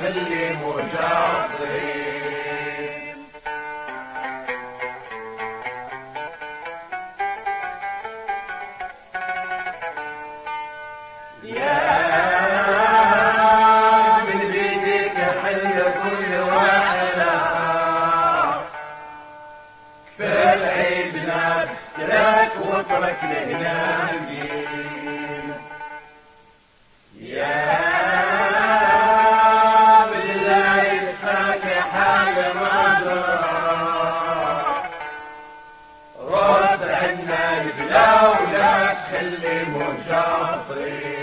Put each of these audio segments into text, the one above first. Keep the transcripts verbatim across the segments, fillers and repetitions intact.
خلي مجاطرين. يا من بيدك حل كل وعلا كفى العيب نفسك واترك لنامين. يا من لا يخفاك حاجة ما زرع رد عنا البلا ولا تخلي مجاطرين.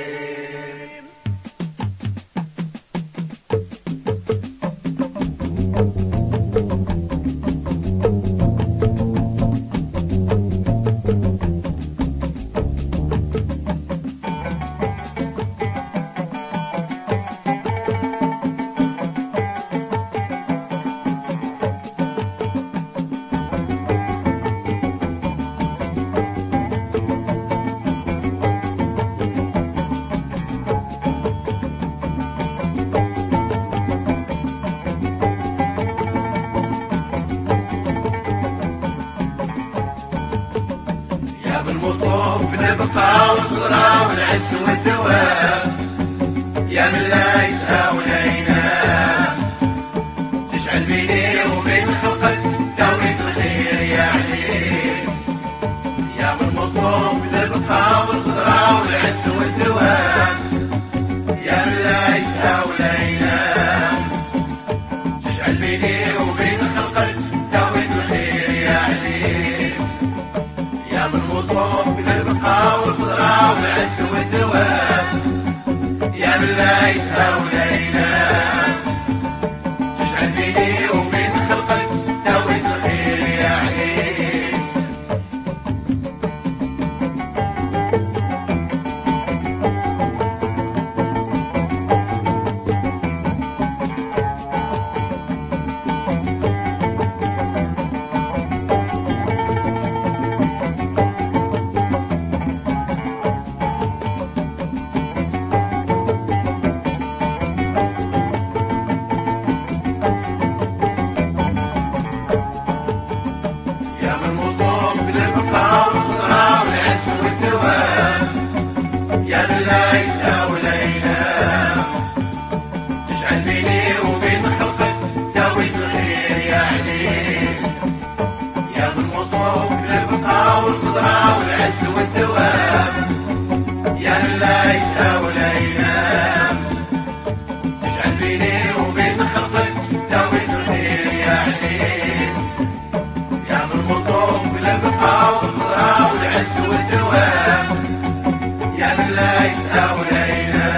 بالمصوف نبقى والخضرة والعز والدوام يا من لا يساوينا تجعل بيني وبين خلقك توقيت الخير يا عليم. يا بالمصوف نبقى والخضرة والعز والدوام يا من لا يساوينا تجعل بيني وبين خلقك توقيت الخير يا عليم. يا من وصوف للبقاء والخضرة والعز والدوام يا من لا يساوينا تجعل بيني وبين خلقك توقيت الخير يا عليم. يا من لا يساوينا تجعل بيني وبين خلقك توقيت الخير يا عليم. يا من وصوف للبقاء والخضرة والعز والدوام يا من لا يساوينا تجعل بيني وبين خلقك توقيت الخير يا عليم. يا من وصوف للبقاء والخضرة والعز والدوام يا من لا يساوينا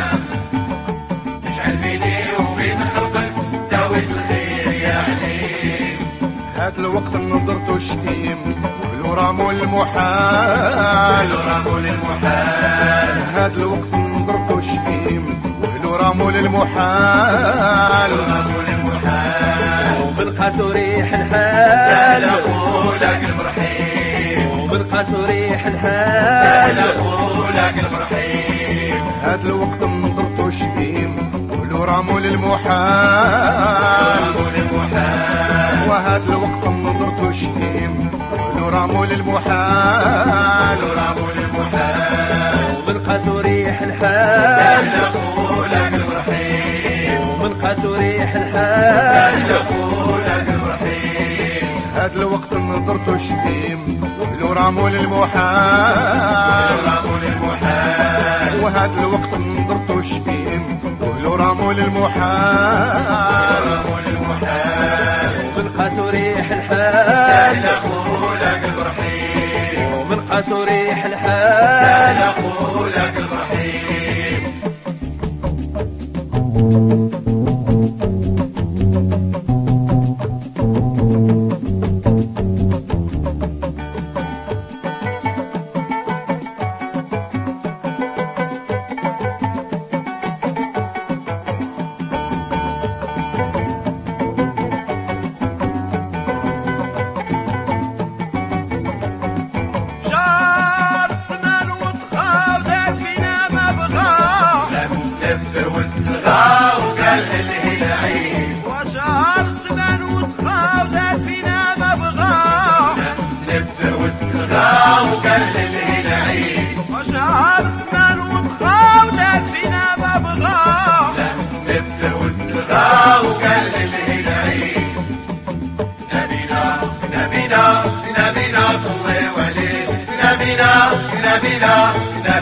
تجعل بيني وبين خلقك توقيت الخير يا عليم. هات الوقت نظرته شتيم ولو رامو المحال ولو رامو المحال. هات الوقت نظرته شتيم ولو رامو المحال ولو رامو المحال. وبنقاسو ريح الحال لا قولك المرحيم وبنقاسو ريح الحال لا قولك المرحيم. هات الوقت نظرته شتيم ولو رامو للمحال وهات الوقت نظرته شتيم ولو رامو للمحال وبنقاسو ريح الحال لا قولك المرحيم وبنقاسو ريح الحال لا قولك المرحيم. هات الوقت نظرته شتيم ولو رامو للمحال وهات الوقت نظرته شتيم ولو رامو للمحال وبنقاسو ريح الحال لا قولك المرحيم وبنقاسو ريح الحال لا قولك المرحيم. الغا وقال اللي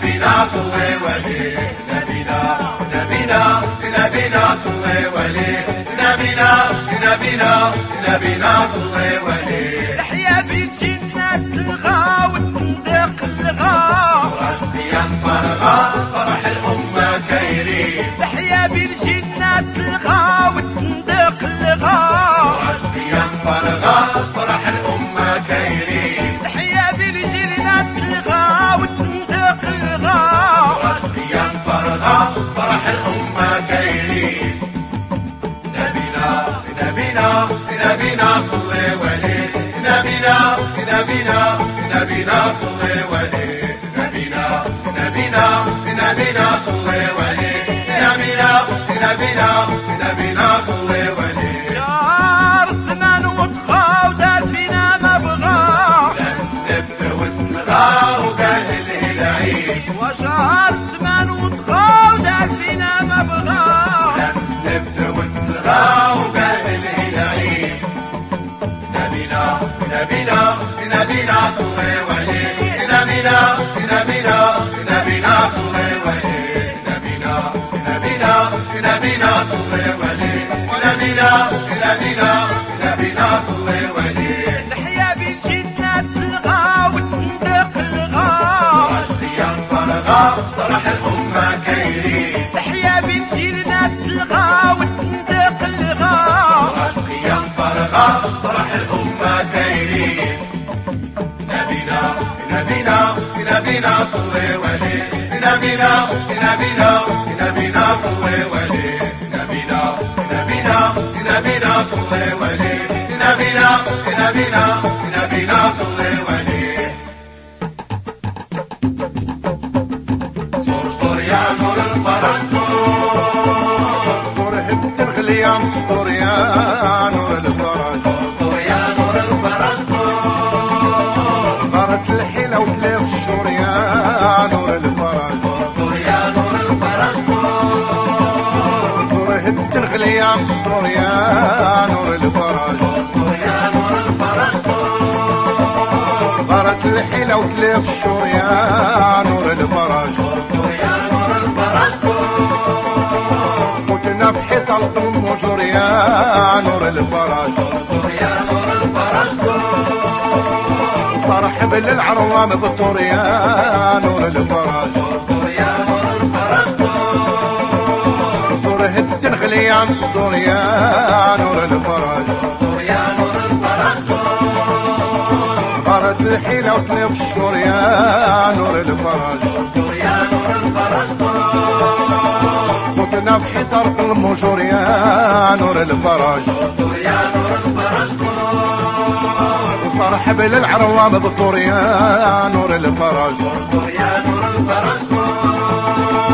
نبينا صلي وليه نبينا نبينا نبينا صلي وليه نبينا نبينا نبينا صلي وليه تحيا بالجنة تلغى وتصدق الغا راسيا فرغا صرح الأمة كيرين تحيا بالجنة تلغى وتصدق الغا راسيا فرغا صرح الأمة كيرين تحيا بالجنة تلغى وتصدق الغا راسيا فرغا صرح الأمة كيرين نبينا نبينا نبينا صلي وليه نبينا نبينا نبينا صلي وليه نبينا نبينا نبينا صلي وليه نبينا نبينا نبينا صلي وليه جار السنان وطغى ودار فينا ما بغى نبدا واستغى وقال العيد وشهر السمان وطغى ودار فينا ما بغى نبدا واستغى وقال العيد نبينا نبينا نبينا صلي وليه نبينا نبينا نبينا صلي وليه نبينا نبينا نبينا صلي وليه ونبينا نبينا نبينا صلي وليه تحيا بالجنة تلغى وتصدق الغا راشديا فرغا صرح الأمة كيرين تحيا بالجنة تلغى وتصدق الغا راشديا فرغا صرح الأمة كيرين نبينا نبينا نبينا صلي وليه نبينا نبينا نبينا صلي وليه نبينا نبينا نبينا صلي وليه نبينا نبينا نبينا صلي وليه صور صور يا نور الفرس صور صور هبت الغليان سطور يا نور الفرج صور يا نور الفرس غارت الحيلة وتلاف الشور يا نور الفرج صور يا نور الفرس صور هبت الغليان سطور يا نور الفرج صور يا نور الفرس غارت الحيلة وتلاف الشور يا نور الفرج صور يا نور الفرس قلتنا بحصل المجور يا نور الفرج صور يا نور الفرس صرحب للعروام بطور يا نور الفرج صور يا نور الفرس صور هد الغليان صدور يا نور الفرج صور يا نور الفرس غارت الحيلة وتلف الشور يا نور الفرج صور يا نور الفرس قلتنا بحصر المجور يا نور الفرج صور يا نور الفرس وصرحب للعروام بطور يا نور الفرج صور يا نور الفرس